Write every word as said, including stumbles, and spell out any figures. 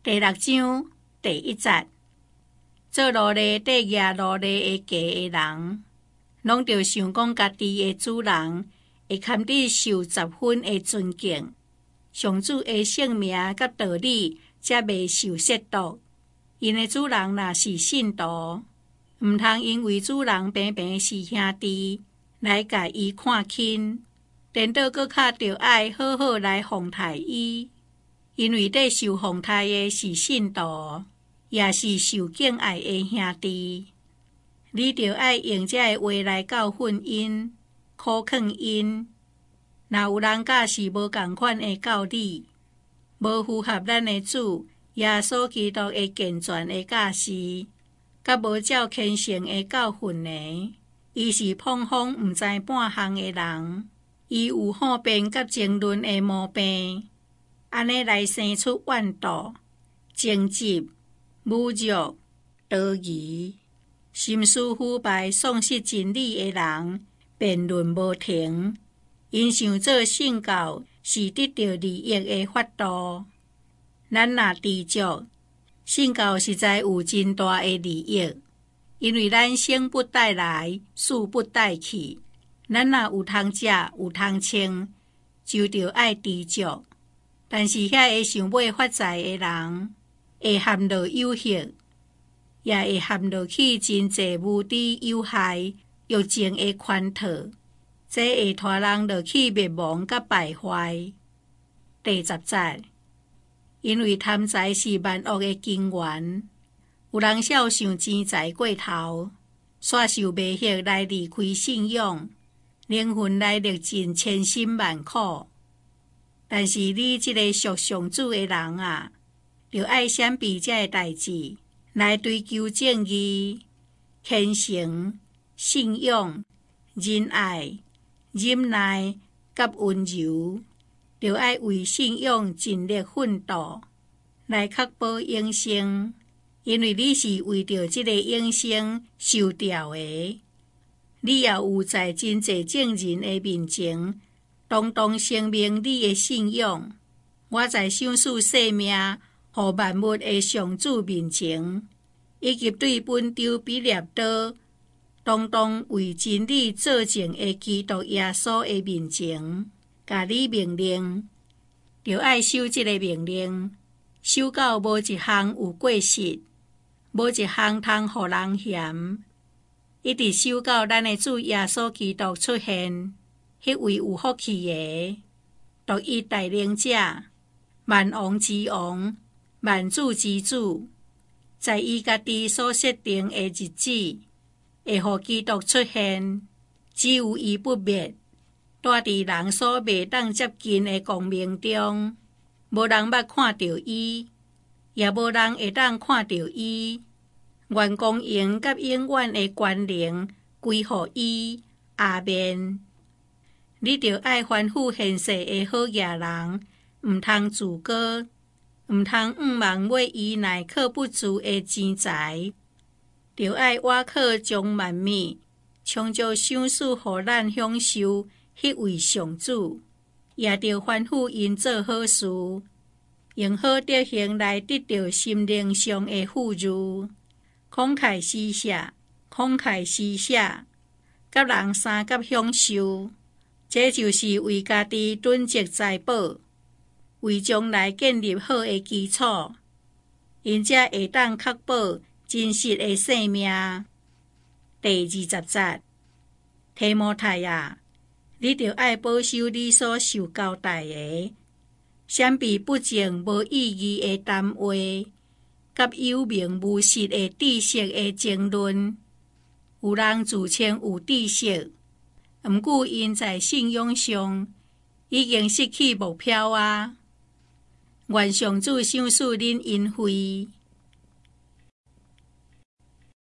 第六章第一節，做奴隶缀軋奴隶的家的人，攏着想講家己的主人會堪得受十分的尊敬，上主的聖名甲道理才袂受褻瀆。因的主人若是信徒，毋通因為主人平平是兄弟來甲伊看輕，顛倒閣較着愛好好來奉待伊。因為咧受奉待的是信徒，也是受敬愛的兄弟，你着愛用這個話來教訓因、苦勸因。若有人甲是無共款的教理，無符合咱的主耶穌基督的健全的教示，甲無照虔誠的教訓的，伊是碰風毋知半項的人，伊有好辯甲爭論的毛病。安尼來生出怨妒、爭執、侮辱、多疑，心思腐敗、喪失真理的人，辯論無停。因想做聖教是得到利益的法度，咱若知足，聖教實在有真大的利益，因為咱生不帶來，死不帶去。咱若有通食、有通穿，就着愛知足。但是遐個想要發財的人，會陷落有隙，也會陷落去真濟無知有害、欲情的圈套，這會拖人落去滅亡甲敗壞。第十節，因為貪財是萬惡的根源，有人少想錢財過頭，煞受迷惑來離開信仰，靈魂來歷盡千辛萬苦。但是你這個屬上主的人啊，就愛閃避這個代志，來追求正義、虔誠、信仰、仁愛、忍耐、甲溫柔，就愛為信仰盡力奮鬥，來確保永生，因為你是為着這個永生受召的。你也有在真濟眾人的面前，當當聲明你的信仰。我在想賜性命，互萬物的上主面前，以及對本丟比列刀，當當為真理作證的基督耶穌的面前，甲你命令，就愛守這個命令，守到無一項有過失，無一項通互人嫌，一直守到咱的主耶穌基督出現。迄位有福氣的，獨一大能者，萬王之王，萬主之主，在伊家己所設定的日子，會互基督出現。只有伊不滅，住佇人所未當接近的光明中，無人捌看到伊，也無人會當看到伊。願光榮甲永遠的權能歸乎伊。阿們。你着愛歡呼現世的好野人，毋通自高，毋通毋茫買依賴靠不住的錢財，着愛倚靠將萬物，創造賞賜互咱享受，迄位上主，也着歡呼因做好事，用好德行來得到心靈上的富裕，慷慨施捨，慷慨施捨，甲人三甲享受。這就是為家己囤積財寶，為將來建立好的基礎，因才會當確保真實的生命。第二十節，提摩太啊，你着愛保守你所受交代的，閃避不正無意義的談話，甲有名無實的知識的爭論。有人自稱有知識，毋過因在信仰上已經失去目標啊！願上主賞賜恁恩惠。